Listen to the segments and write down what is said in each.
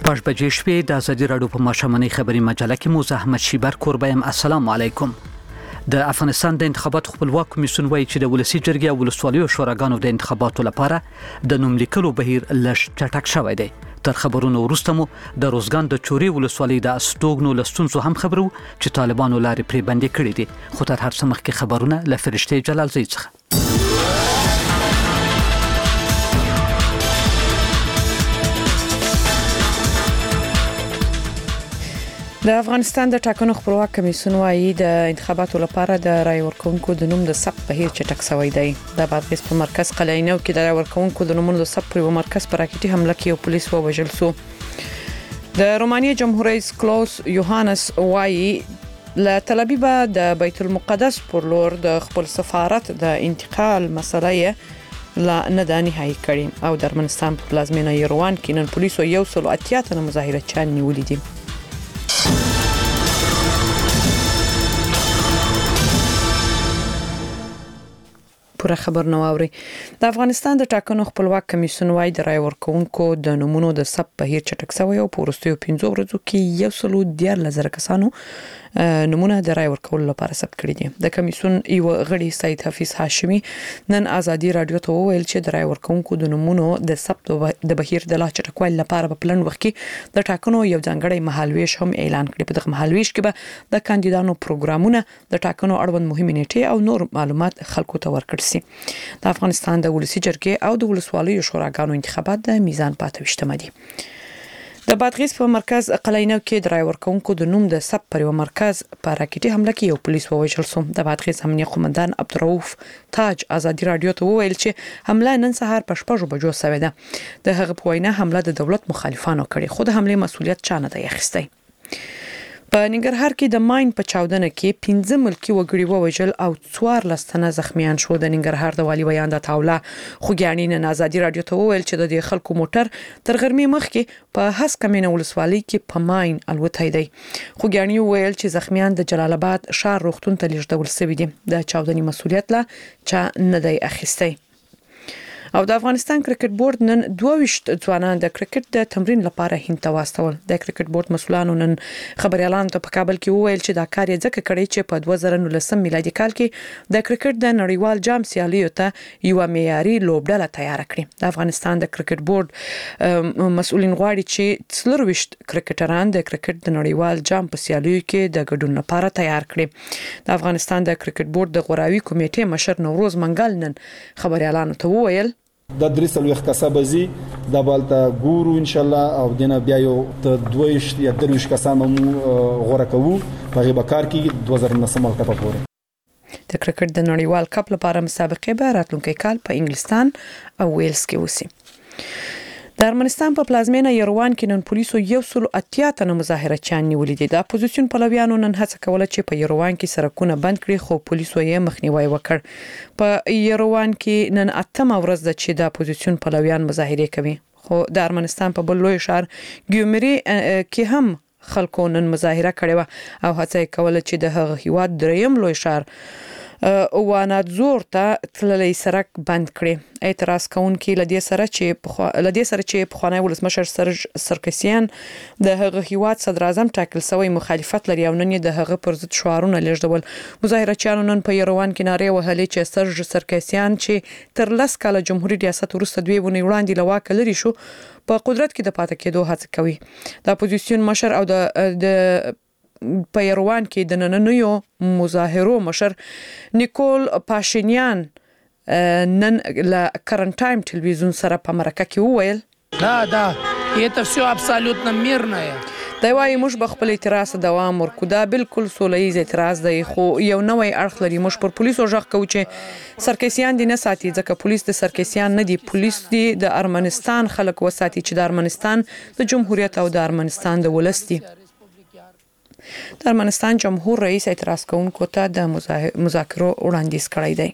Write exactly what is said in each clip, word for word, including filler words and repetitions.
شپږ بجې شپې د ازادي راډیو په ماښامنۍ خبري مجله کې مو زحمت شیبر کوربه يم. السلام علیکم. د افغانستان د انتخاباتو خپلواک کمیسیون وایي چې د ولسی جرګې او ولسوالیو شوراګانو د انتخاباتو لپاره د نوم لیکلو بهیر لږ چټک شوی دی. تر خبرونو وروسته مو د روزګان د چوري ولسوالۍ د استوګنو لستونزو هم خبرو چې طالبانو لارې پرې بندې کړې دي. خو تر هر څه مخکې خبرونه له فرشتې جلالزی څخه. د افغانستان د ټاکنو خپلواک کمیسیون وايي د انتخاباتو لپاره د رای ورکونکو د نوم د ثبت بهیر چټک شوی دی. د بادغیس په مرکز قلعه‌نو کې د رای ورکونکو د نومونو د ثبت په مرکز پر راکټي حمله کې یو پولیس ووژل شو. د رومانیا جمهور رئیس کلاوس یوهانس وايي له تل ابیب د بیت المقدس پر لور د خپل سفارت د انتقال مسله لا نه د نهایی کړي او د ارمنستان په پلازمینه یروان کې نن پولیسو یو سل اتیا تنه مظاهرچیان نیولې دي. پوره خبر نو اوري. د افغانستان د ټاکنو خپلواک کمیسیون وايي د رای ورکونکو د نومونو د ثبت بهیر چټک شوی او په وروستیو پنځو ورځو کې یو سل دیارلس زره کسانو نمونه د رای ورکول لپاره ثبت کړي دي. د کمیسیون یو غړي سید حفیظ هاشمي نن ازادي رادیو ته وویل چې د رای ورکونکو د نمونو د ثبت د بهیر د لا چټکوالي لپاره په پلان وخت کې د ټاکنو یو ځانګړی مهالويش هم اعلان کړی. په دغه مهالويش کې به د کاندیدانو پروګرامونه د ټاکنو اړوند مهمه نیټه او نور معلومات خلکو ته ورکړل شي. د افغانستان د ولسی جرګې او د ولسوالیو شوراګانو انتخابات د میزان پاتوشتمه دي. د بادغیس په مرکز قلعه‌نو کې د رای ورکونکو د نوم د ثبت پر یو مرکز په راکټي حمله کې یو پولیس ووژل شو. د بادغیس امنیه قومندان عبدالرؤف تاج ازادي رادیو ته وویل چې حمله نن سهار په شپږ بجو شوې ده. د هغه په وینا حمله د دولت مخالفانو کړې خو د حمله مسؤلیت چا نه دی اخیستی. په ننګرهار کې د ماین په چاودنه کې پنځه ملکی وګړي ووژل او څوارلس تنه زخمیان شو. د ننګرهار د والی بیان د تاوله خوګیانی نن ازادي رادیو ته وویل چې د دې خلکو موټر تر غرمې مخکې په هسکمینه ولسوالۍ کې په ماین الوتای دی. خوګیانی وویل چې زخمیان د جلال آباد ښار روغتون ته لیږدول شوي دي. د چاودنې مسؤلیت لا چا نه دی اخیستی. او د افغانستان کرکټ بورډ نن دوه ویشت ځوانان د کرکټ د تمرین لپاره هند ته واستول. د کرکټ بورډ مسؤلانو نن خبريالانو ته په کابل کې وویل چې دا کار یې ځکه کړی چې په دوه زره نولسم میلادي کال کې د کرکټ د نړیوال جام سیالیو ته یو معیاري لوبډله تیار کړي. د افغانستان د کرکټ بورډ مسؤلین غواړي چې څلور ویشت کرکټران د کرکټ د نړیوال جام په سیالیو کې د ګډون لپاره تیار کړي. د افغانستان د کرکټ بورډ د غوراوي کمیټې مشر نوروز منګل نن خبريالانو ته وویل د درې سلويخ کسبه زی د بالته ګورو ان شاء الله او دنه بیا یو ته دویش یا درویش کسانو غوړه کوو په غیبه کار کې دوه زره نهم کال په پوره. د کرکټ د نړیوال کپ لپاره مسابقه به راتلونکي کال په انګلستان او ویلز کې وسی. د ارمنستان په پلازمینه یروان کې نن پولیسو یو سل اتیا تنه مظاهرچیان نیولې دي. د اپوزیسیون پلویانو نن هڅه کوله چې په یروان کې سرکونه بند کړي خو پولیسو یې مخنیوي وکړ. په یروان کې نن اتمه ورځ ده چې د اپوزیسیون پلویان مظاهره کوي خو د ارمنستان په بل لوی ښار ګیومری کې هم خلکو نن مظاهره کړې و او هڅه کوله چې د هغه هیواد دریم لوی ښار وانادزور ته تللی سرک بند کړي. اعتراض کوونکي لدې سره چې لدې سره چې په خوانی ولسمشر سرج سرکسیان د هغه هیواد صدر اعظم ټاکل شوی مخالفت لري او نن د هغه پر ضد شعارونه لیږدول. مظاهرچیانو نن په یروان کې نارې وهلې چې سرج سرکسیان چې تر لس کاله جمهوریت ریاست وروسته دوی ونی وړاندې لواک لري شو په قدرت کې د پاتې کېدو هڅه کوي. د اپوزیسیون مشر او د د په یروان کې د نننیو مظاهرو مشر نیکول پاشینیان نن له کرنټ ټایم ټلویزیون سره په مرکه کې وویل دا دا это все абсолютно мирное. دا وايي موږ به خپل اعتراض دوام ورکو. دا بالکل سولهیز اعتراض دی خو یو نوې اړخ لري. موږ پر پولیسو ژغ کوو چې سرکسیان دي نه ساتي ځکه پولیس د سرکسیان نه دي. پولیس دي د ارمنستان خلک وساتي چې د ارمنستان د جمهوریت او د ارمنستان د ولس دي. د ارمنستان جمهور رئیس اعتراض کوونکو ته د مذاکرو وړاندیز کړی دی.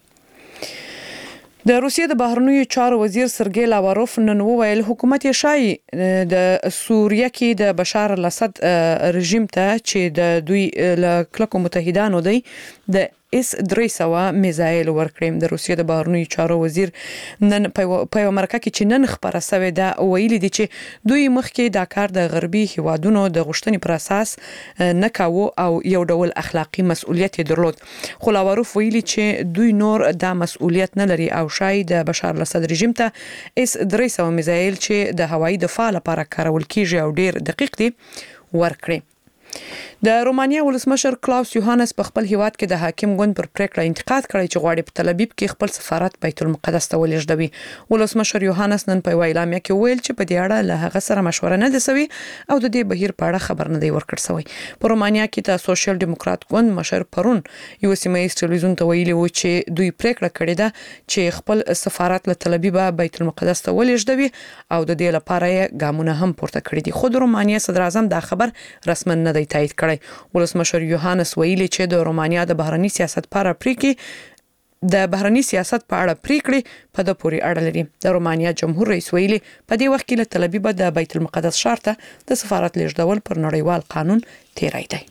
د روسیې د بهرنیو چارو وزیر سرګی لاواروف نن وویل حکومت یې شای د سوریه کې د بشار الاسد رژیم ته چې د دوی له کلکو متحدانو دی د اس درې سوه میزایل ورکړي. د روسیې د بهرنیو چارو وزیر نن په یو مرکه کې چې نن خبره شوې ده ویلي دي چې دوی مخکې دا کار د غربي هیوادونو د غوښتنې پر اساس نه کاوه او یو ډول اخلاقی مسؤلیت درلود. خو لاوروف ویلي چې دوی نور دا مسؤلیت نه لري او شاید د بشار الاسد رژیم ته اس درې سوه میزایل چې د هوایي دفاع لپاره کارول کیږي او ډیر دقیق دي ورکړي. د رومانیا ولسمشر کلاوس یوهانس په خپل هیواد کې د حاکم ګوند پر پریکړه انتقاد کړی چې غواړي په تل ابیب کې خپل سفارت بیت المقدس ته ولېږدوي. ولسمشر یوهانس نن په اعلامیه کې ویل چې په دې اړه له هغه سره مشوره نه ده شوې او د دې بهیر په اړه خبر نه دی ورکړ شوی. په رومانیا کې د سوشل دیموکرات ګوند مشر پرون یو سیمه ټلویزیون ته ویلي و چې دوی پریکړه کړې ده چې خپل سفارت له تل ابیب بیت المقدس ته ولېږدوي او د دې لپاره یې ګامونه هم پورته کړي دي. خو د رومانیا صدر اعظم دا خبر رسما نه دی تایید کړی. ولسمشر یوهانس ویلي چې د رومانیا د بهرنی سیاست په اړه پریکړې د بهرنی سیاست په اړه پریکړې په د پوري اړه لري. د رومانیا جمهور رئیس ویلي په دې وخت کې له تل ابیب د بیت المقدس ښار ته د سفارت لیږدول پر نړیوال قانون تیری دی.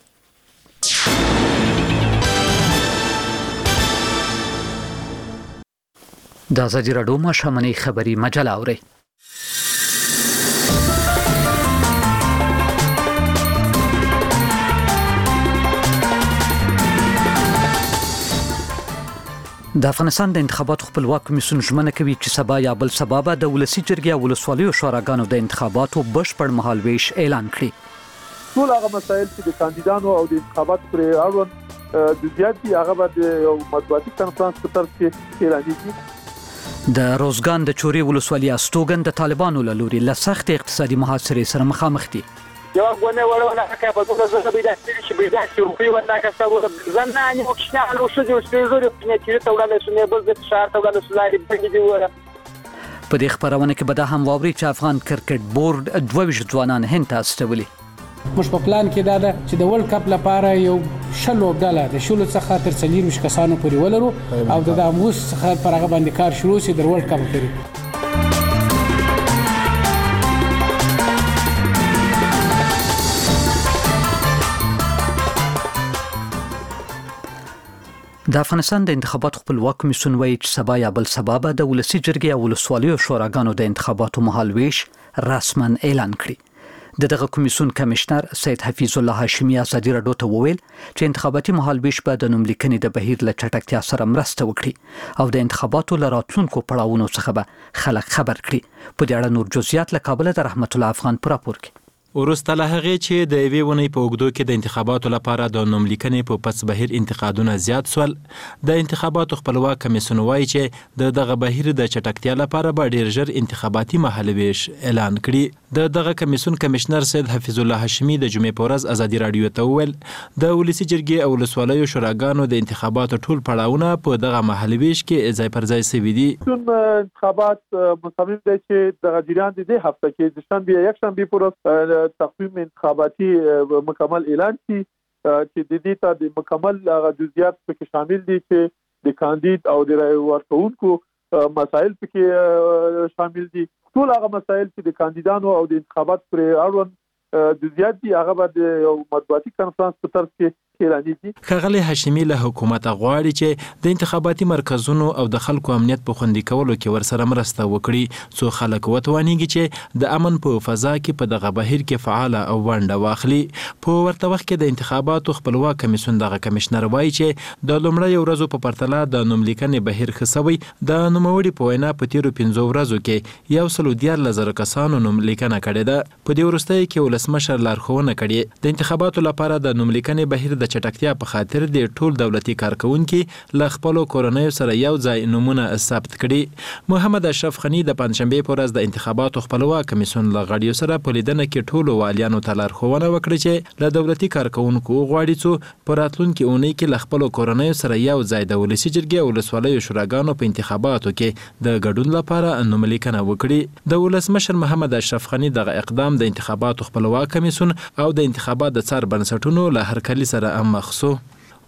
د ازادي راډیو ماشومنۍ خبري مجله اوري. د افغانستان د انتخاباتو خپلواک کمیسیون ژمنه کوي چې سبا یا بل سبا به د ولسی جرګې او ولسوالیو شوراګانو د انتخاباتو بشپړ مهالویش اعلان کړي. ټول هغه مسایل چې د کاندیدانو او د انتخاباتو پر اړوند د زیاتې هغه به یو مطبوعاتي کنفرانس په ترڅ کې اعلانېږي. د روزګان د چوري ولسوالۍ استوګن د طالبانو له لوري له سخت اقتصادي محاصرې سره مخامخ دي. یو غونه وړونه که په ټول ځای کې بيداشتي چې بيداشتي روپی ولا که څو زنانه وکښنه له شو دي چې زوري په نتیجه ته وړاندې شنه بل د شهر ته وړاندې سلاري په دې وره. په دې خبرونه کې به دا هم واوري چې افغان کرکټ بورډ دوه ویشت ځوانان هند ته استولي. موږ په پلان کې دا ده چې د ورلد کپ لپاره یو شلو ډاله د شلو څخه تر څلور مش کسانو پورې ولرو او د اموس څخه پر هغه باندې کار شروع شي د ورلد کپ پورې. د افغانستان د انتخاباتو خپلواک کمیسیون وایي چې سبا یا بل سبا به د ولسی جرګې او ولسوالیو شوراګانو د انتخاباتو مهالویش رسما اعلان کړي. د دغه کمیسیون کمشنر سید حفیظ الله هاشمی ازادي راډیو ته وویل چې انتخاباتي مهالویش به د نوملیکنې د بهیر له چټکتیا سره مرسته وکړي او د انتخاباتو له راتلونکو پړاوونو څخه به خلک خبر کړي. په دې اړه نور جزئیات له کابل د رحمت الله افغان پر راپور کې. ورسته له هغې چې د یوې ونې په اوږدو کې د انتخاباتو لپاره د نوملیکنې په پس بهیر انتقادونه زیات سول، د انتخاباتو خپلواک کمیسیون وایي چې د دغه بهیر د چټکتیا لپاره به ډیر ژر انتخاباتي مهالویش اعلان کړي. د دغه کمیسیون کمشنر سید حفیظ الله هاشمی د جمعې په ورځ ازادي راډیو ته وویل د ولسی جرګې او ولسوالیو شوراګانو د انتخاباتو ټول پړاوونه په دغه مهالویش کې ځای پر ځای شوي دي. انتخابات مصمم دي چې د جریان د دې هفته کې د شنبه یک شنبه پر ورځ تقویم انتخاباتی مکمل اعلان کی چې د دې ته د مکمل جزئیات پکې شامل دي چې د کاندید او د رای ورکوونکو مسایل پکې شامل دي. ټول هغه مسایل چې د کاندیدانو او د انتخابات پر اړوند جزئیات دي هغه به یو مطبوعاتي کنفرانس په ترڅ کې اعلانېږي. ښاغلی هاشمي له حکومت غواړي چې د انتخاباتي مرکزونو او د خلکو امنیت په خوندي کولو کې ورسره مرسته وکړي څو خلک وتوانیږي چې د امن په فضا کې په دغه بهیر کې فعال او ونډه واخلي. په ورته وخت کې د انتخاباتو خپلواک کمیسیون دغه کمشنر وایي چې د لومړۍ ورځو په پرتله د نوملیکنې بهیر ښه سوی. د نوموړي په وینا په تیرو پنځو ورځو کې یو سل دیارلس زره کسانو نوملیکنه کړې ده. په دې وروستیو کې ولسمشر لارښوونه کړې د انتخاباتو لپاره د نوملیکنې بهیر د چټکتیا په خاطر د ټول دولتي کارکونکو له خپل کورنۍ سره یو ځای نمونه ثبت کړي. محمد اشرف غنی د پنځشنبه په ورځ د انتخاباتو خپلواک کمیسیون له غړیو سره په لیدنه کې ټولو والیانو ته لارښوونه وکړه چې له دولتي کارکونکو غواړي چې په راتلونکي اونۍ کې له خپل کورنۍ سره یو ځای د ولسی جرګې او ولسوالیو شوراګانو په انتخاباتو کې د ګډون لپاره نوملیکنه وکړي. د ولسمشر محمد اشرف غنی دغه اقدام د انتخاباتو خپلواک کمیسیون او د انتخابات د څار بنسټونو له هرکلي سره مخ شو.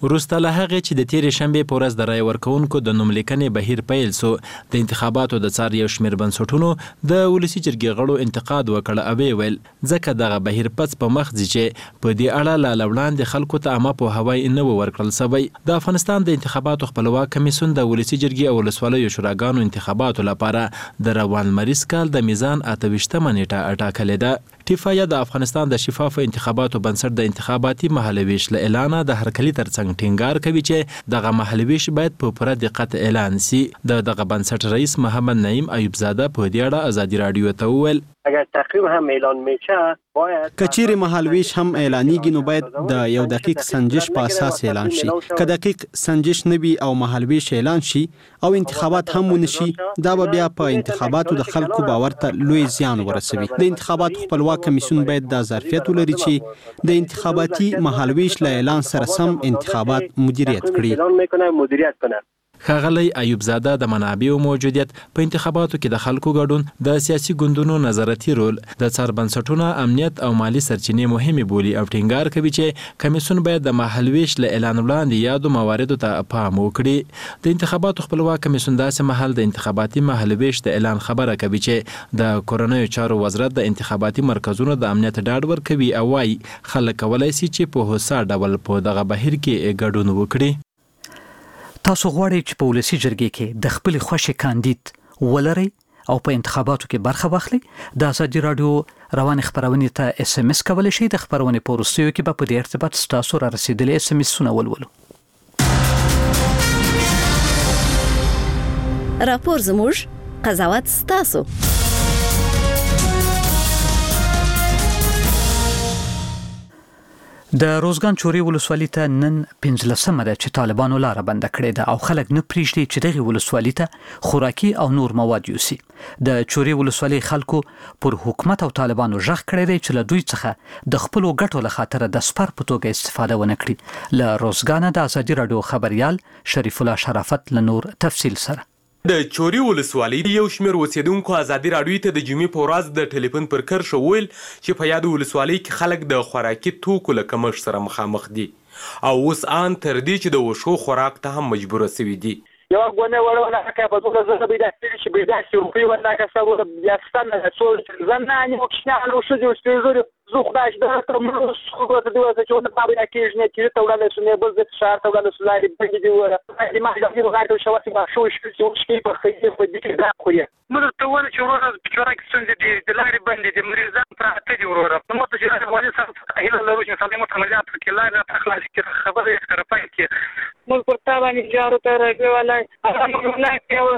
وروسته له هغې چې د تیرې شنبې په ورځ د رای ورکوونکو د نوملیکنې بهیر پیل سو د انتخاباتو د څار یو شمېر بنسټونو د ولسي جرګې غړو انتقاد وکړ او ویل ځکه دغه بهیر پڅ په مخ ځي چې په دې اړه لا وړاندې خلکو ته عامه پوهاوی نه ورکړل سوی. د افغانستان د انتخاباتو خپلواک کمیسیون د ولسي جرګې او ولسوالیو شوراګانو انتخاباتو لپاره د روان لمریز کال د میزان اته ویشتمه نیټه ټاکلې ده. ټیفا د افغانستان د شفافو انتخاباتو بنسټ د انتخاباتي محلویش له اعلانه د هرکلي ترڅنګ ټینګار کوي چې دغه محلویش باید په پوره دقت اعلان سي. د دغه بنسټ رئیس محمد نعیم ایوب زاده په دې اړه ازادي رادیو ته وویل اگر تقویم هم اعلان میشه باید کچیر محلویش هم اعلانیږي نو باید د یو دقیق سنجش په اساس اعلان شي. که دقیق سنجش نوي او محلویش اعلان شي او انتخابات هم ونشي دا به بیا په انتخاباتو د خلکو باور ته لوی زیان ورسوي. د انتخاباتو خپلواک کمیسیون باید د ظرفیت ولري چې د انتخاباتي محلویش له اعلان سره سم انتخابات مدیریت کړي. ښاغلی ایوب زاده د منابعو موجودیت په انتخاباتو کې د خلکو ګډون د سیاسي ګوندونو نظارتي رول د څار بنسټونو امنیت او مالی سرچینې مهمې بولي او ټینګار کوي چې کمیسیون باید د محلویش له اعلان وړاندې یادو مواردو ته پام وکړي. د انتخاباتو خپلواک کمیسیون داسې مهال د انتخاباتي محلویش د اعلان خبره کوي چې د کورنیو چارو وزارت د انتخاباتي مرکزونو د امنیت ډاډ ورکوي او وايي خلک کولی شي چې په هوسا ډول په دغه بهیر کې ګډون وکړي. تاسو غواړئ چې په ولسي جرګې کې د خپل خوښې کاندید ولرئ او په انتخاباتو کې برخه واخلئ. د ازادي رادیو روان خبرونه ته اس ام اس کولای شئ. د خبرونه په وروستیو کې به په دې ارتباط تاسو را رسیدلې اس ام اسونه ولولو. راپور زموږ قضاوت ستاسو. د روزګان چوري ولسوالۍ ته نن پنځلسمه ده چې طالبانو لاره بنده کړې ده او خلک نه پریږدي چې دغه ولسوالۍ ته خوراکي او نور مواد یوسي. د چوري ولسوالۍ خلکو پر حکومت او طالبانو ژغ کړی دی چې له دوی څخه د خپلو ګټو له خاطره د سپر په توګه استفاده ونه کړي. له روزګانه د ازادي رادیو خبريال شریف الله شرافت له نور تفصیل سره. د چوري ولسوالۍ یو شمېر اوسیدونکو ازادي رادیو ته د جمعې په ورځ د ټلیفون پر کرښه وویل چې په یاد ولسوالۍ کې خلک د خوراکي توکو له کمښت سره مخامخ دي او اوس ان تر دې چې د وښو خوراک ته هم مجبوره سوي دي. یو غونه ولا حکا په دغه ځای به د چې به د روپی ولا کا سبب بیا ستنه څو زنانه وکښنه له شو د استوزوري زو خداش د ترمنو خو ته دوه چې نو په بیا کې نه چې ته وړاندې سونه بل د شهر ته وړاندې سولاري بګي دی وره د ما د غیر غاټو شو چې شو شو شي په خېټه په دې کې دا خو یې موږ ته ونه چې ورته چې راک څنګه دي د لارې باندې د مریضان پراته دي وره نو ته چې راځي سره هیله لرو چې سلامت عملیات کې لاره په خلاص کې خبره یې سره پای کې موږ پر تا باندې جارو ته راځي ولا هغه نه کوي.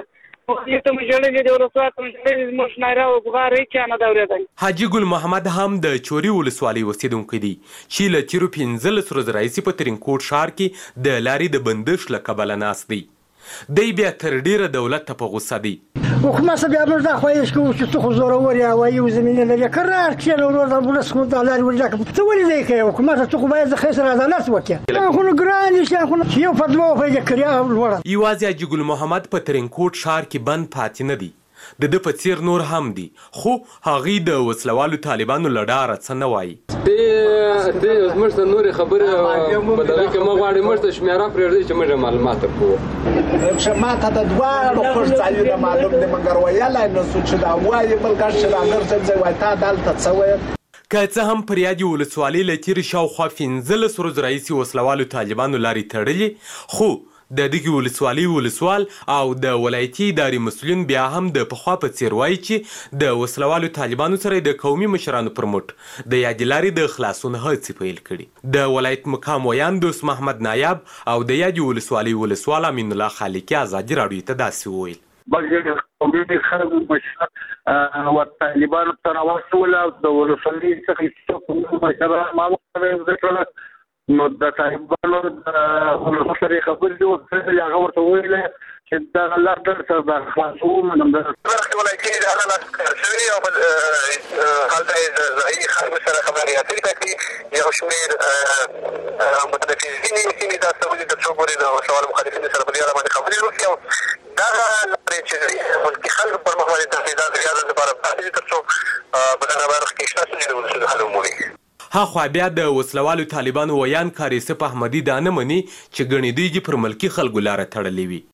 حاجی ګل محمد هم د چوري ولسوالۍ اوسیدونکی دی چې له تیرو پنځلس ورځو راهیسې په ترینکوټ ښار کې د لارې د بندش له کبله ناست دی. دی بیا تر ډیره دولت ته په غوسه دی. حکومت بیا موږ دا خواهش کوو چې څه خو زورور یا وایي زمینه لري قرار کښېنه ورور د ولس خو د لارې ولې ته ولې دی کوي حکومت څه خو باید د خسر عدالت وکړي خو نو ګران شي خو یو په دوه پیدا کړی لوړه. یوازې حاجي ګل محمد په ترینکوټ ښار کې بند پاتې نه دی. د ده په څیر نور هم دي خو هغوی د وسلوالو طالبانو له ډاره څه نه وایي. زموږ ته نورې خبرې په دغه کې مه غواړې موږ ته شمېره پرېږدئ چې موږ معلومات کوو. ما ته د دواړو پټ ځایونه معلوم دي مګر ویلی نه سو چې دا وایي بل کس چې راګرځي وایي تا دلته څه ویل. که څه هم پر یادې ولسوالۍ له تېرې شاوخوا پنځلس ورځو راهیسې وسلوالو طالبانو لارې تړلې خو د دغې ولسوالۍ ولسوال او د ولایتي ادارې مسؤلین بیا هم د پخوا په څېر وایي چې د وسلوالو طالبانو سره د قومي مشرانو پر مټ د یادې لارې د خلاصون هڅې پیل کړي. د ولایت مقام ویان دوست محمد نایب او د یادې ولسوالۍ ولسوال امین الله خالقي ازادي راډیو ته داسې وویل. بلکې قومي خلکو مشر او طالبانو ته راوستول او د ولسوالۍ څخه مشران ما وکړل نو د طالبانو د ولسمشر خبرې وکړې هغه ورته ویل چې دا الله در سره د خلاصون من د ولایتي اداره لا شوي او هلته ځایي خلکو سره خبرې اترې کوي یو شمېر متنفذین سیمې دا سعودي د څو پورې د وسلوالو مخالفینو سره په دې اړه باندې خبرې وکړي او دغه لارې چې ملکي خلکو پر مخ باندې تهدیدات زیاده لپاره پاتې دي تر څو په دغه برخه کې شته چې د ولسونو حل ومومي. هاخوا بیا د وسلوالو طالبانو ویان کار یوسف احمدي دا نه مني چې ګڼې دوی پر ملکي خلکو لاره تړلې وي.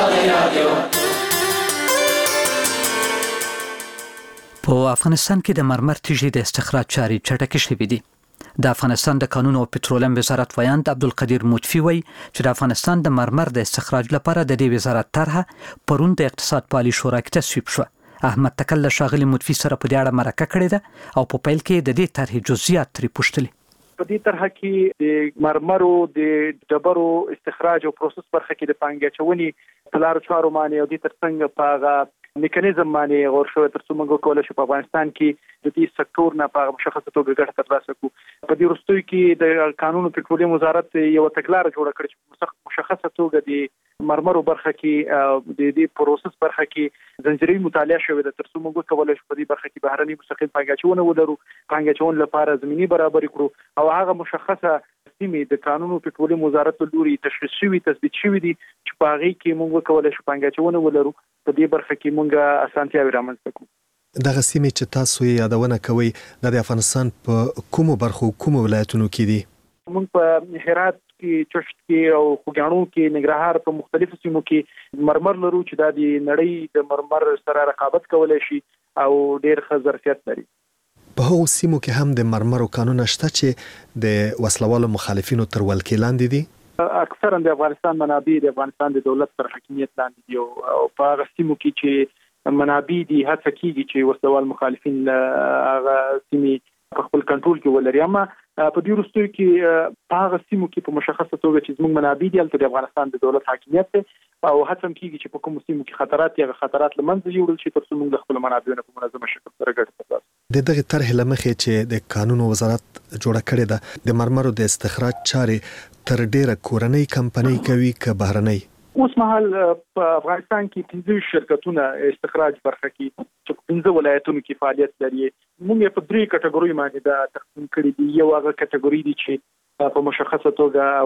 په افغانستان کې د مرمر تیږې د استخراج چارې چټکې شوې دي. د افغانستان د کانونو او پټرولیم وزارت ویاند عبدالقدیر مطفي وایي چې د افغانستان د مرمر د استخراج لپاره د دې وزارت طرحه پرون د اقتصاد پالي شورا کې تصویب شوه. احمد تکل له ښاغلي مطفي سره په دې اړه مرکه کړې ده او په پیل کې د دې طرحې جزئیات ترې پوښتلي. په دې طرحه کې د مرمرو د ډبرو استخراج او پروسس برخه کې د پانګې اچونې په لارو چارو باندې او د ترڅنګ په هغه میکانیزم باندې غور شوی تر څو موږ کولای شو په افغانستان کې د دې سکتور نه په مشخصه توګه ګټه ترلاسه کړو. په دې وروستیو کې د قانون پټرولیم وزارت یو تګلاره جوړه کړې چې مشخصه توګه د مرمرو برخه کې د دې پروسس برخه کې زنجیري مطالعه شوې ده تر څو موږ کولای شو په دې برخه کې بهرني مستقل پانګه اچونه ولرو، پانګه اچونه لپاره زمینی برابر کړو او هغه مشخصه سیمې د قانون پټرولیم وزارت لوري تشخیص شوی تثبیت شوی دي چې په هغه کې موږ کولای شو پانګه اچونه ولرو. په دې برخه کې موږ اسانتیاوې رامنځته کوو. دغه سیمې چې تاسو یې یادونه کوئ د افغانستان په کومو برخو کومو ولایتونو کې دي؟ موږ په هرات کې، چشت کې او خوږیاڼو کې، ننګرهار په مختلفو سیمو کې مرمر لرو چې دا د نړۍ د مرمر سره رقابت کولی شي او ډېر ښه ظرفیت لري. په هغو سیمو کې هم د مرمرو کانونه شته چې د وسلوالو مخالفینو تر ولکې لاندې دي؟ اکثرا د افغانستان منابع د افغانستان د دولت تر حاکمیت لاندې دي او په هغه سیمو کې چې منابع دي هڅه کیږي چې وسلوال مخالفین هغه سیمې په خپل کنټرول کې ولري. اما په دې وروستیو کې په هغه سیمو کې په مشخصه توګه چې زموږ منابع دي هلته د افغانستان د دولت حاکمیت دی او هڅه کیږي چې په کومو سیمو کې خطرات یا خطرات له منځه یوړل شي تر څو موږ د خپل منابعو په منظمه شکل سره ګټه ترلاسه کړو. د دغه طرحې له مخې چې د قانون وزارت جوړه کړې ده د مرمرو د استخراج چارې تر ډیره کورنۍ کمپنۍ کوي که بهرنۍ؟ اوس مهال په افغانستان کې پنځه شرکتونه استخراج برخه کې چې پنځه ولایتونو کې فعالیت لري. موږ په درې کټګوري باندې دا تقسیم کړی دي. یو هغه کټګوري دي چې په مشخصه توګه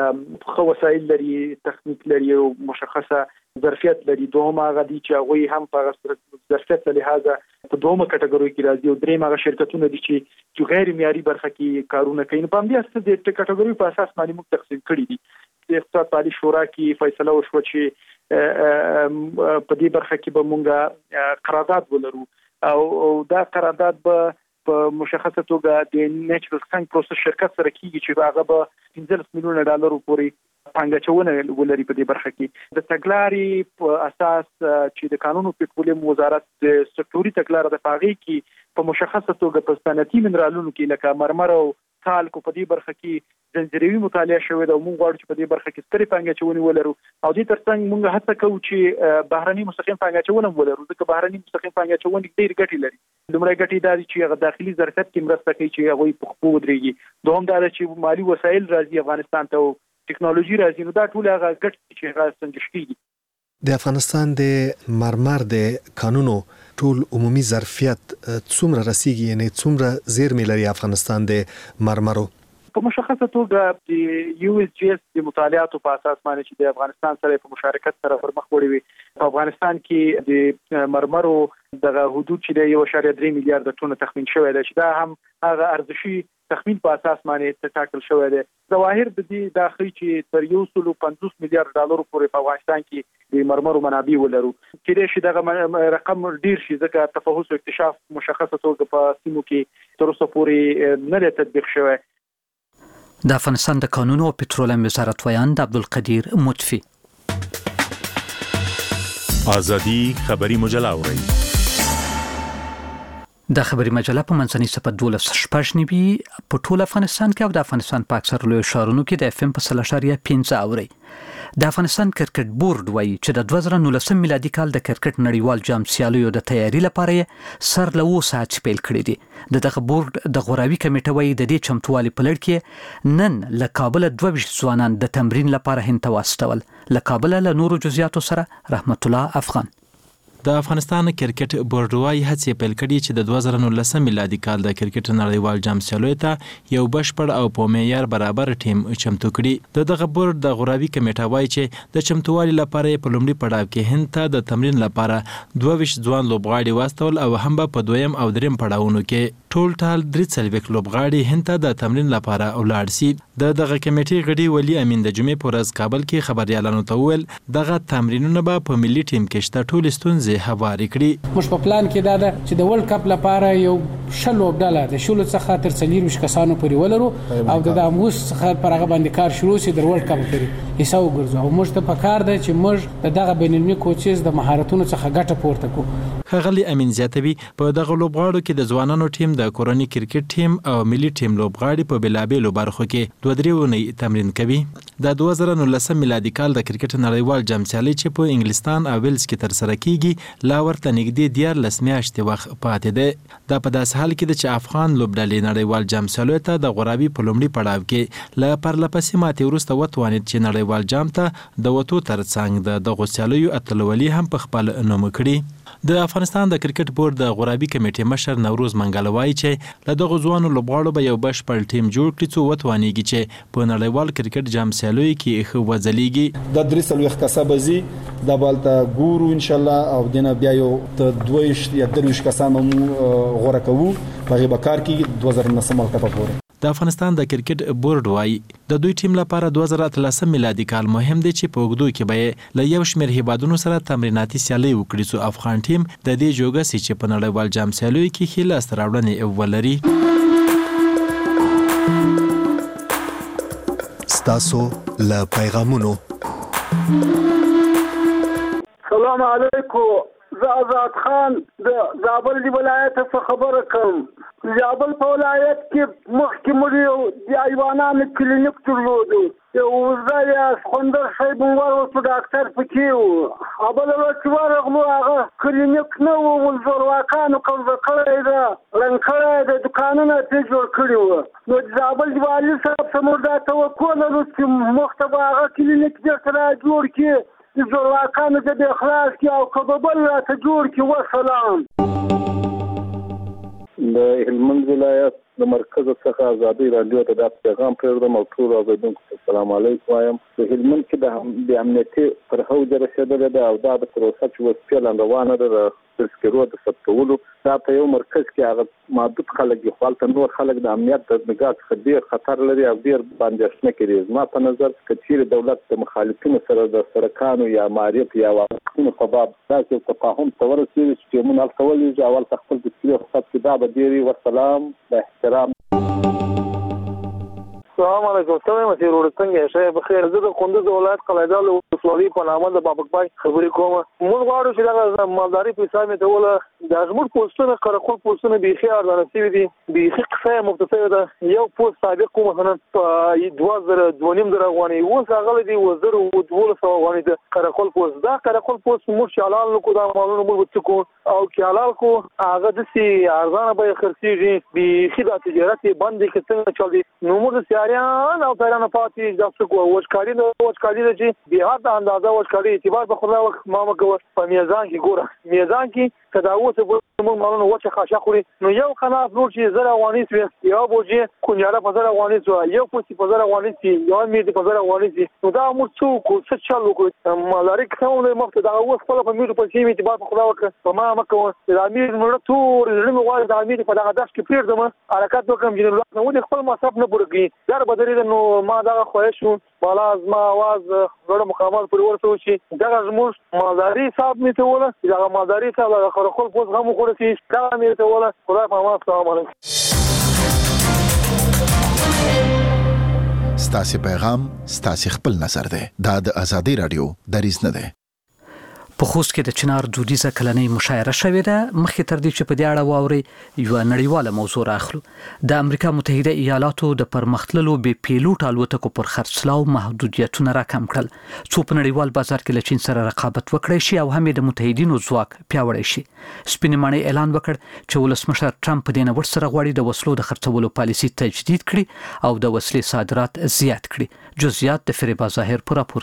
وي خو وسایل لري، تخنیک لري او مشخصه ظرفیت لري. دوهم هغه دي چې هغوی هم په ظرفیت له لحاظه په دومره کټګوري کې راځي او دریم هغه شرکتونه دي چې چې غیر معیاري برخه کې کارونه کوي. په همدې اساس د کټګوري په اساس باندې موږ تقسیم کړی دي. د اقتصاد پالي شورا کې فیصله وشوه چې په دې برخه کې به موږ قرارداد ولرو او دا قرارداد به په مشخصه توګه د نیچرل ساینس پروسس شرکت سره کیږي چې هغه به پنځلس میلیونه ډالرو پورې پانګه اچونه ولري په دې برخه کې. د تګلارې په اساس چې د قانون پټرولیم وزارت د سکتوري تګلارې د پاغي کې په مشخصه توګه په صنعتي منرالونو کې لکه مرمر او سال کو په دې برخه کې زنجیروي مطالعه شوې ده او موږ غواړو چې په دې برخه کې سترې پانګه اچونې ولرو او دې ترڅنګ موږ هڅه کوو چې بهرني مستقیم پانګه اچونه ولرو ځکه بهرني مستقیم پانګه اچونه ډېر ګټې لري. لومړی ګټې دا دي چې هغه داخلي ظرفیت کې مرسته کوي چې هغوی په خپو ودرېږي. دوهم دا ده چې مالي وسایل راځي افغانستان ته او ټکنالوژي راځي، نو دا ټول هغه ګټې چې هغه سنجش کېږي. د افغانستان د مرمر د کانونو ټول عمومي ظرفیت څومره رسیږي، یعنی څومره زیرمې لري افغانستان د مرمرو؟ په مشخصه توګه د یو اس جی اس د مطالعاتو په اساس باندې چې د افغانستان سره په مشارکت سره پر مخ وړي وي په افغانستان کې د مرمرو دغه حدود چې د یو اشاریه درې میلیارډ ټنه تخمین شوی دی چې دا هم هغه ارزشي تخمین په اساس باندې ټاکل شوی دی. ظواهر د دې داخلي چې تر یو سل پنځوس میلیارډ ډالرو پورې په افغانستان کې د مرمرو منابع ولرو. کېدای شي دغه رقم ډیر شي ځکه تفحص او اکتشاف مشخصه توګه په سیمو کې تر اوسه پورې نه دی تطبیق شوی. د افغانستان د قانون او پټرولیم وزارت ویاند عبدالقدیر مطفي. آزادی خبری مجله اورئ. د خبري مجله په منځنۍ صفحه دولس شپږ نیوي په ټول افغانستان کې او د افغانستان په اکثر لوی ښارونو کې د اف ام په سل اشاریه پنځه اوري. د افغانستان کرکټ بورډ وایي چې د دوه زره نولسم میلادي کال د کرکټ نړیوال جام سیالیو د تیاری لپاره سر له اوسه هڅې پیل کړې دي. د دغه بورډ د غوراوي کمیټه وایي د دې چمتووالي په لړ کې نن له کابل دوه ویشت ځوانان د تمرین لپاره هند ته واستول. له کابل له نورو جزئیاتو سره رحمت الله افغان. د افغانستان کرکټ بورډ وايي هڅې پیل کړي چې د دوه زره نولسم میلادي کال د کرکټ نړیوال جام سیالیو ته یو بشپړ او په معیار برابر ټیم چمتو کړي. د دغه بورډ د غوراوي کمیټه وايي چې د چمتووالي لپاره په لومړي پړاو کې هند ته د تمرین لپاره دوه ویشت ځوان لوبغاړي واستول او هم په دویم او دریم پړاوونو کې ټول ټال درې څلوېښت لوبغاړي هند ته د تمرین لپاره ولاړ سي. د دغه کمیټې غړي ولی امین د جمعې په ورځ کابل کې خبريالانو ته وویل دغه تمرینونه به په ملي ټیم کې شته ټول ستونزې هوارې کړي. موږ په پلان کې دا ده چې د ورلد کپ لپاره یو شل لوبډاله د شلو څخه تر څلور کسانو پورې ولرو او د اموس څخه پر هغه باندې کار شروع شي د ورلد کپ پورې حساب وګرځو او موږ ته پکار ده چې موږ دغه بینالمللي کوچز د مهارتونو څخه ګټه پورته کوو. ښاغلي امین زیاتوي په دغه لوبغاړو کې د ځوانانو ټیم د کورنۍ کرکټ ټیم او ملي ټیم لوبغاړي په بېلابېلو برخو کې دوه درې اونۍ تمرین کوي. د دوه زره نولسم میلادي کال د کرکټ نړیوال جام سیالۍ چې په انګلستان او ویلز کې ترسره کیږي لا ورته نږدې دیارلس میاشتې وخت پاتې ده. دا په داسې حال کې ده چې افغان لوبډلې نړیوال جام سیالیو ته د غرابي په لومړي پړاو کې له پرلپسې ماتې وروسته وتوانید چې نړیوال جام ته د وتو ترڅنګ د دغو سیالیو اتلولي هم په خپل نوم کړي. د افغانستان د کرکټ بورډ د غرابي کمیټې مشر نوروز منګل وایي چې له دغو ځوانو لوبغاړو به یو بشپړ ټیم جوړ کړي څو وتوانیږي چې په نړیوال کرکټ جام سیالیو کې ښه وځلیږي. د درې څلوېښت کسه به ځي دا به هلته ګورو انشاءالله او دینه بیا یو دوه ویشت یا درویشت کسان به مو غوره کوو په هغې به کار کېږي دوه زره نولسم کال پورې. د افغانستان د کرکټ بورډ وایي د دوی ټیم لپاره دوه زره اتلسم میلادي کال مهم دی چې په اوږدو کې به له یو شمېر هیوادونو سره تمریناتي سیالۍ وکړي څو افغان ټیم د دې جوګه سي چې په نړیوال جام سیالیو کې ښې لاسته راوړنې ولري. ستاسو له پیغامونو. سلام علیکم. زه آزاد خان د زابل دی ولایت څخه خبره کوم. زابل په ولایت کې مخکې موږ یو د حیوانانو کلینیک درلودو. یو ځای خوندر صاحب ور اوس ډاکټر پکې و. بله ورځ چې ورغلو هغه کلینیک نه و، ولزورواکانو قبضه کړی ده، ړنګ کړی ده، دوکانونه پرې جوړ کړي وو. نو د زابل د والي صاحب ته موږ دا توقع لرو چې مخته به هغه کلینیک بېرته را جوړ کړي، د زورواکانو ته به خلاص کړي او که به بل راته جوړ کړي. وسلام. د هلمند ولایت د مرکز څخه ازادي رادیو ته د پیغام پرېږدم او ټول اوریدونکو ته السلام علیکم وایم. په هلمند کې د بې امنیتي پر حوجه رسېدلې ده او دا د پروسه چې اوس فعلا روانه ده د تذکرو د ثبتولو، دا په یو مرکز کې هغه محدود خلک دي، خو هلته نور خلک د امنیت د نګاه څخه ډېر خطر لري او ډېر اندېښنه کوي. زما په نظر که چیرې دولت د مخالفینو سره د سړکانو یا معارف یا واقعونو په باب داسې یو تفاهم ته ورسېږي چې ټیمونه هلته ولېږي او هلته خپل تذکرې خصوص کې دا به ډېر وي. والسلام. د احترام. السلام علیکم. څنګه مسیر ورڅنګه شه بخیر. زه د کندوز ولایت قلعه‌دال ولسوالۍ په نامه د بابک بای خبرې کوم. موږ غواړو چې دا مالداري په حساب ته ولا د زموږ پوسټونه قرقل پوسټونه به خیر ارزانه شي دي، به خقه مختصره ده. یو پوسټ سابق کوم مثلا په دوه زره دوه نیم زره غواني اوس هغه دی وزر او دوه سو غواني د قرقل پوسټ. دا قرقل پوسټ موږ شالال نو کو دا مالونه موږ وڅکو او کیالال کو هغه د سي ارزانه به خرڅيږي، به خدا تجارت باندې کې څنګه چالي نو موږ یان او پیرانه پاتې د څه وشکاري د وشکاري چې به هدا اندازه وشکاري اعتبار په خلا وخت ما مګو په میزان کې ګوره میزان کې تداوت موږ مالونه وچه خاشه خوري. نو یو خلاص نور چې زره غواني سي یو بوجي کونجاله په زره غواني سو یو پوسټ په زره غواني سي یو مې په زره غواني سي. نو دا موږ څوک څه چالو کو مالاري کومه مخته دا اوس خپل په میډو په سیمه اعتبار په خلا وخت په ما مکو د امیر نور تور زلمه وای د امیر په دغه داش کې پریږدم حرکت وکم جن الله نو د خپل مصاب نه پورګي در بدري نو ما دا خواهش شو بالا از ما आवाज غړ مقامات پر ورته شي دغه زموږ مالداري صاحب می ته ولا دغه مالداري صاحب د خلکو پوس غو خو رسي دا می ته ولا خدای په امان. السلام علیکم. ستاسو پیغام ستاسو خپل نظر ده. دا د ازادي رادیو دریځ نه ده. په خوست کې د چنار دودیزه کلنۍ مشاعره شوې ده. مخکې تر دې چې په دې اړه واوري یو نړیواله موضوع راخلو. د امریکا متحده ایالاتو د پرمختللو بې پیلوټ الوتکو پر خرڅلاو محدودیتونه راکم کړل څو په نړیوال بازار کې له چین سره رقابت وکړي شي او هم د متحدینو ځواک پیاوړی شي. سپینې ماڼۍ اعلان وکړ چې ولسمشر ټرمپ په دې نوښت سره غواړي د وسلو د خرڅولو پالیسي تجدید کړي او د وسلې صادرات زیات کړي. جزئیات د فریبا ظاهر پر راپور کې.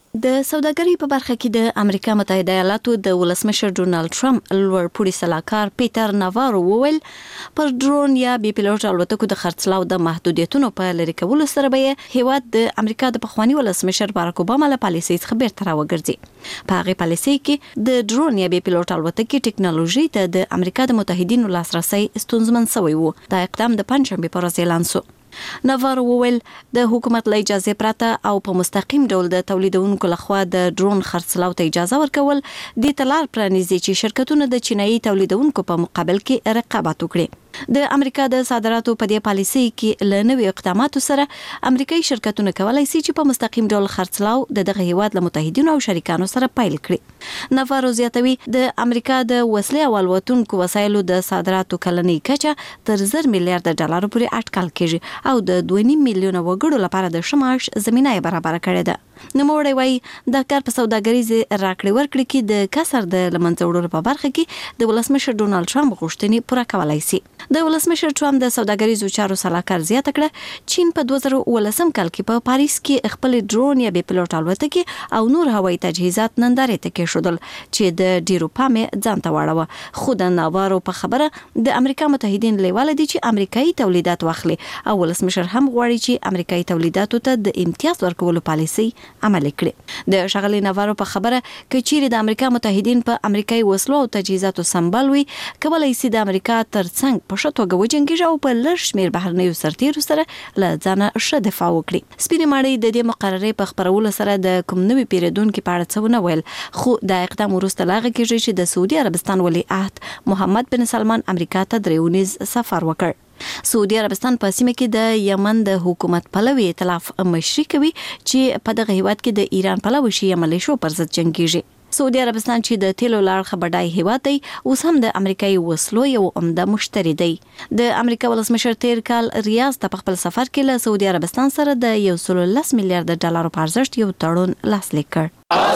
د سوداګرۍ په برخه کې د امریکا متحده ایالاتو د ولسمشر ډونالد ټرمپ لوړپوړي سلاکار پیټر ناوارو وویل پر ډرون یا بي پيلوټ الوتکو د خرڅلاو د محدودیتونو په لری کولو سره به هیواد د امریکا د پخوانی ولسمشر باراک اوباما له پالیسۍ څخه بیرته راوګرځي. په هغه پالیسۍ کې د ډرون یا بي پيلوټ الوتکې ټکنالوژي ته د امریکا د متحدینو لاسرسي ستونزمن شوی وو. دا اقدام د پنځمبه پر ورځ اعلان شو. ناوارو وویل د حکومت له اجازه پرته او په مستقیم ډول د تولیدونکو لخوا د ډرون خرڅلاو ته اجازه ورکول د تلار پرانیزي چې شرکتونه د چینایي تولیدونکو په مقابل کې رقابت وکړي. د امریکا د صادراتو په دې پالیسۍ کې له نوې اقداماتو سره امریکایي شرکتونه کولای شي چې په مستقیم ډول خرڅلاو د دغه هیواد له متحدینو او شریکانو سره پیل کړي. ناوارو زیاتوي د امریکا د وسلې او الوتونکو وسایلو د صادراتو کلنۍ کچه تر زر میلیارډ ډالر پورې اټکل کیږي او د دوه نیم میلیونه وګړو لپاره د شماش زمينه برابر کړې ده. نوموړی وایي د کار په سوداګریزه راکړې ورکړې کې د کسر د لمنځه وړلو په برخه کې د ولسمشر ډونالد ټرمپ غوښتنې پوره کولای شي. د ولسمشر ټرمپ د سوداګریزو چارو سلاکار زیاته کړه چین په دوه زره ولسم کال کې په پاریس کې خپل ډرون یا بي پيلوټ الوتکې او نور هوایي تجهیزات نندارې ته کېښودل چې د ډیرو پامه ځان ته واړوه. خو د ناوارو په خبره د امریکا متحدین لیواله دي چې امریکایي تولیدات واخلي او ولسمشر هم غواړي چې امریکایي تولیداتو ته د امتیاز ورکولو پالیسي عملي کړي. د شغلې ناوارو په خبره کې چیرې د امریکا متحدین په امریکایي وسلو او تجهیزاتو سمبال وي کولای شي د امریکا ترڅنګ په شتوګه وجنګي او په لږ شمیر بهرنیو سرتیرو سره له ځانه ښه دفاع وکړي. سپینې ماڼۍ د دې مقررې په خبرولو سره د کوم نوي پیریدونکو په اړه څه ونه ویل خو د اقدام وروسته لاغه کېږي چې د سعودي عربستان ولی عهد محمد بن سلمان امریکا ته دریونیز سفر وکړ. سعودي عربستان په سیمه کې د یمن د حکومت پلوي ائتلاف مشري کوي چې په دغه هیواد کې د ایران پلوي شي ملیشو پر ضد جنگيږي. سعودي عربستان چې د تیلو لار خبردای هیواد دی اوس هم د امریکایي وسلو یو عمده مشتری دی. د امریکا ولسمشر تیر کال ریاض ته په خپل سفر کې له سعودي عربستان سره د یو سل لس میلیارډ ډالر په ارزښت یو تړون لاسلیک کړ.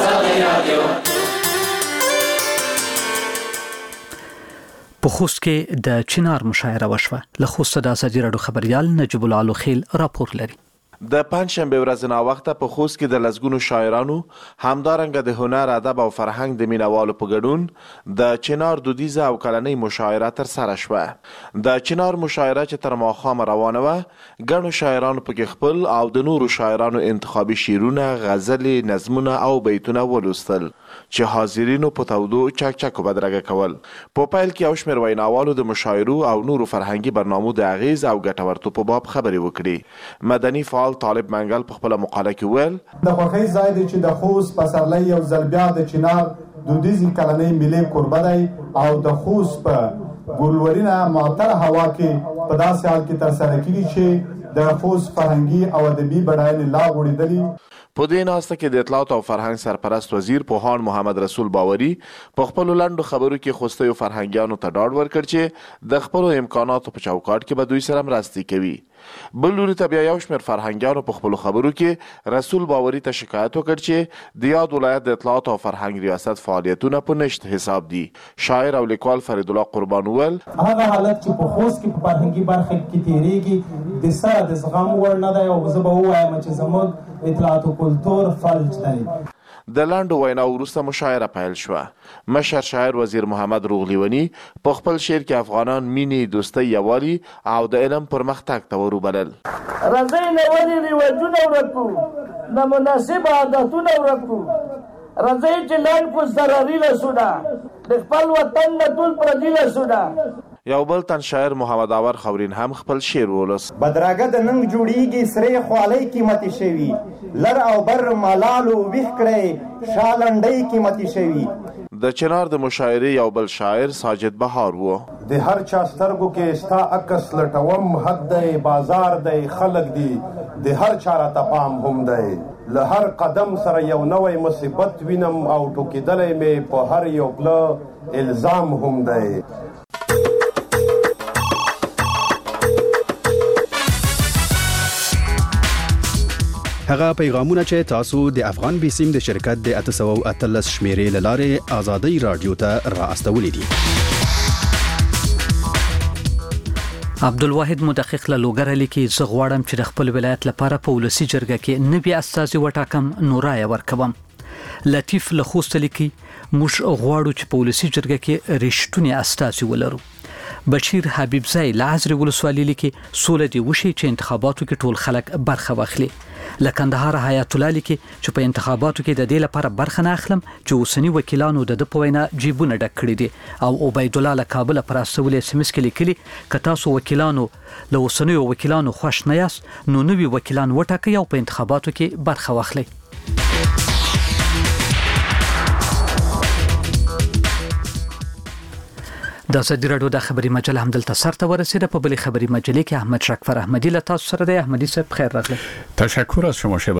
په خوست کې د چنار مشاعره وشوه. له خوست د ازادي راډیو خبريال نجیب الله علوخیل راپور لري. د پنځشنبه ورځ نه وخته په خوست کې د لزګونو شاعرانو همدارنګه د هنر ادب او فرهنګ د مینوالو په ګډون د چنار دودیزه او کلنۍ مشاعره تر سره شوه. د چنار مشاعره چې تر ماښام روانه وه ګڼو شاعرانو پکې خپل او د نورو شاعرانو انتخابي شعرونه غزلې نظمونه او بیتونه ولوستل چې حاضرینو په تودو چک چکو بدرګه کول. په پیل کې یو شمېر ویناوالو د مشاعرو او نورو فرهنګي برنامو د اغیز او ګټورتوب په باب خبرې وکړي. مدني فعال طالب منګل په خپل مقاله کې ویل د خوښۍ ځای دی چې د خوست پسرلی یو ځل بیا د چنار دودیزې کلنۍ ملي کوربه دی او د خوست په ګلورینه معطره هوا کې په داسې حال کې ترسره کېږي چې د خوست فرهنګي او ادبي بډاینې لا غوړېدلي. په دې ناسته کې د اطلاعات او فرهنګ سرپرست وزیر پوهاند محمد رسول باوري په خپلو لنډو خبرو کې خوستیو فرهنګیانو ته ډاډ ورکړ چې د خپلو امکاناتو په چوکاټ کې به دوی سره مرستې کوي. بل لوري ته بیا یو شمېر فرهنګیانو په خپلو خبرو کې رسول باوري ته شکایت وکړ چې د یاد ولایت د اطلاعات او فرهنګ ریاست فعالیتونه په نشت حساب دي. شاعر او لیکوال فرید الله قربان وویل هغه حالت چې په خوست کې په فرهنګي برخه کې تیریږي د سره د زغم وړ نه دی او زه به ووایم چې زموږ اطلاعات او کلتور فلج دی. د لاندو وینا وروسته مشاعره پیل شوه. مشر شاعر وزیر محمد روغلیونی په خپل شعر کې افغانان مینې دوستۍ یووالي او د علم پرمختګ ته وروبلل. راځئ نه ولې رواجونه ورک کړو نه مناسب عادتونه ورک کړو راځئ چې لاړ کو ضرري لسونه د خپل وطن نه ټول پردي لسونه. یو بل تن شاعر محمد آور خورین هم خپل شعر ولوست. بدراګه د ننګ جوړیږي سرې خوالۍ قیمتي شوي لر او بر مالالو ویښ کړی شالنډۍ قیمتي شوي. د چنار د مشاعرې یو بل شاعر ساجد بهار و. د هر چا سترګو کې ستا عکس لټوم حد دی بازار دی خلک دی د هر چا راته پام هم دی له هر قدم سره یو نوی مصیبت وینم او ټوکېدلی مې په هر یو پله الزام هم دی. هغه پیغامونه چې تاسو د افغان بیسیم د شرکت د اته سوه اتلس شمیرې له لارې ازادۍ راډیو ته را استولې دي. عبدالواحد مدقق له لوګر لیکي زه غواړم چې د خپل ولایت لپاره په ولسی جرګه کې نوی استازي وټاکم نو رایه ورکوم. لطیف له خوست لیکي موږ غواړو چې په ولسی جرګه کې رښتونی استازي ولرو. بشیر حبیب زای لعزر ولسوالي لیکي سوله دی وشي چې انتخاباتو کې ټول خلک برخه واخلي. لکندهار حیات الله لیکي چې په انتخاباتو کې د دې لپاره برخه نه اخلم چې اوسنی وکیلانو د په وینا جیبونه ډک کړي دي. او عبید الله له کابل پر اسولې سمس کې لیکلي ک تاسو وکیلانو له اوسنی وکیلانو خوښ نه یاست نو نوی وکیلان وټاکئ او په انتخاباتو کې برخه واخلئ. د ازادي راډیو د خبري مجله هم دلته سره ورسیده. په بلې خبري مجلې کې احمد شکفر احمدی له تاسو سره دی. احمدی صاحب خیر راغلی. تشکر از شما شب